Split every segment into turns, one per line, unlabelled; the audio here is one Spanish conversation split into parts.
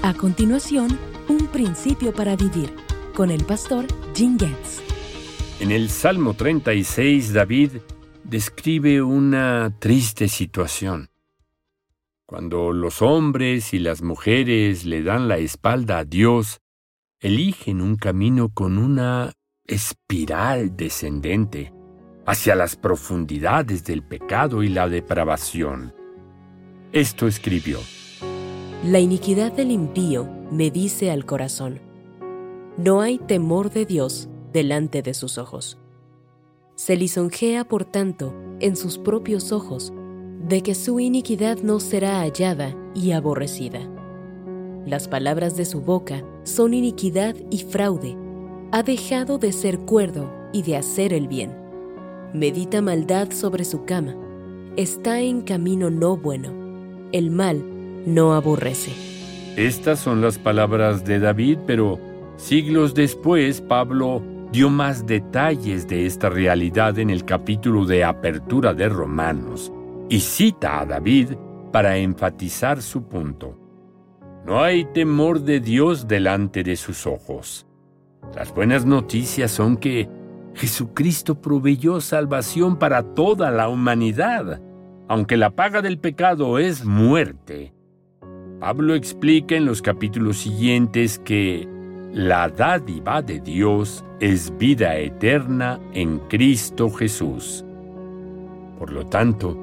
A continuación, un principio para vivir, con el pastor Jim Getz.
En el Salmo 36, David describe una triste situación. Cuando los hombres y las mujeres le dan la espalda a Dios, eligen un camino con una espiral descendente hacia las profundidades del pecado y la depravación. Esto escribió:
La iniquidad del impío me dice al corazón: no hay temor de Dios delante de sus ojos. Se lisonjea, por tanto, en sus propios ojos, de que su iniquidad no será hallada y aborrecida. Las palabras de su boca son iniquidad y fraude. Ha dejado de ser cuerdo y de hacer el bien. Medita maldad sobre su cama. Está en camino no bueno. El mal no aborrece.
Estas son las palabras de David, pero siglos después Pablo dio más detalles de esta realidad en el capítulo de apertura de Romanos y cita a David para enfatizar su punto. No hay temor de Dios delante de sus ojos. Las buenas noticias son que Jesucristo proveyó salvación para toda la humanidad, aunque la paga del pecado es muerte. Pablo explica en los capítulos siguientes que la dádiva de Dios es vida eterna en Cristo Jesús. Por lo tanto,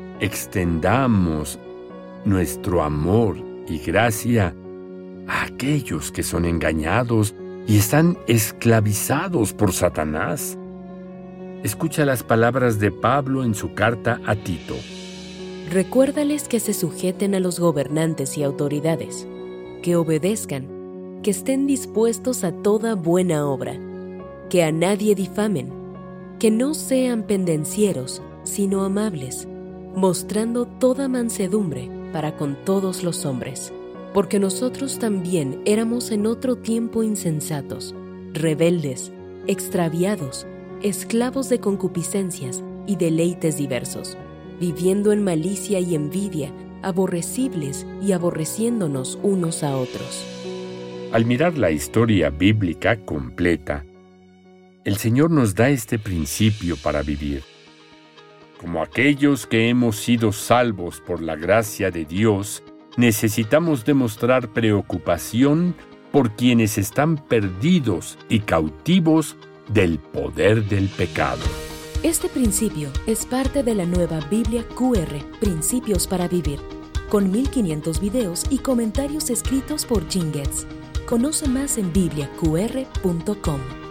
extendamos nuestro amor y gracia a aquellos que son engañados y están esclavizados por Satanás. Escucha las palabras de Pablo en su carta a Tito.
Recuérdales que se sujeten a los gobernantes y autoridades, que obedezcan, que estén dispuestos a toda buena obra, que a nadie difamen, que no sean pendencieros, sino amables, mostrando toda mansedumbre para con todos los hombres. Porque nosotros también éramos en otro tiempo insensatos, rebeldes, extraviados, esclavos de concupiscencias y deleites diversos, viviendo en malicia y envidia, aborrecibles y aborreciéndonos unos a otros.
Al mirar la historia bíblica completa, el Señor nos da este principio para vivir. Como aquellos que hemos sido salvos por la gracia de Dios, necesitamos demostrar preocupación por quienes están perdidos y cautivos del poder del pecado.
Este principio es parte de la nueva Biblia QR, Principios para Vivir, con 1500 videos y comentarios escritos por Jim Getz. Conoce más en bibliaqr.com.